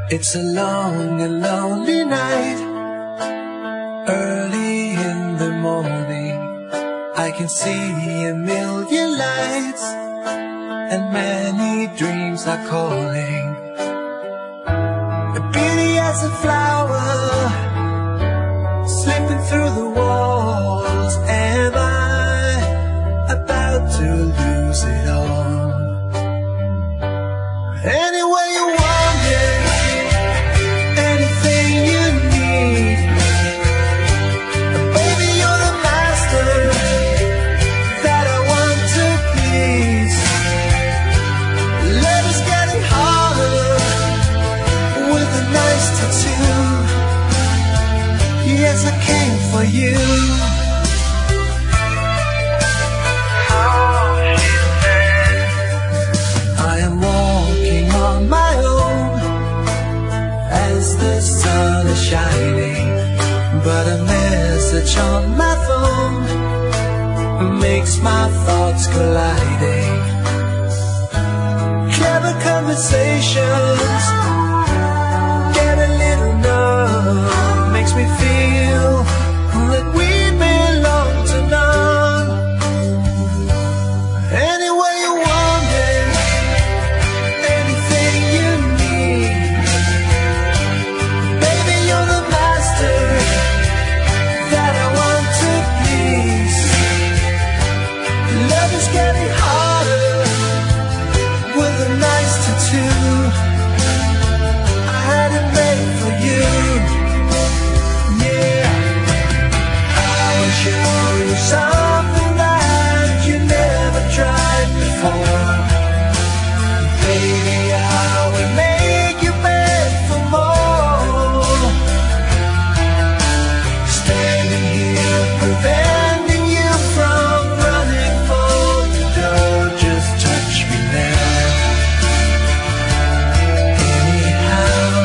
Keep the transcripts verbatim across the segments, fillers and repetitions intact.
It's a long and lonely night. Early in the morning, I can see a million lights, and many dreams are calling. Beauty as a flower, slipping through the walls. Am I about to lose it all? Anyway you want it, anything you need, baby you're the master that I want to please. Love is getting harder with a nice tattoo. Yes, I came for you. I am walking on my own as the sun is shining, but a message on my phone makes my thoughts colliding. Clever conversations get a little numb, makes me feel that we belong to none. Anyway you want it, anything you need, baby you're the master that I want to please. Love is getting harder with a nice tattoo. I had it made for you. Yeah, I will show you something that you never tried before. Baby, I will make you beg for more. Standing here preventing you from running for the door. Just touch me now. Anyhow,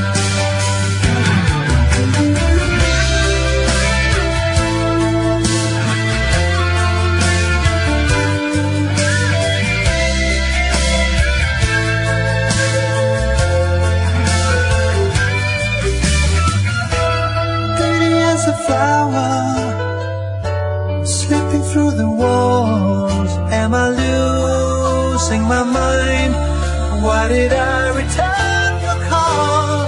pretty as a flower, slipping through the walls. Am I losing my mind? Why did I return your call?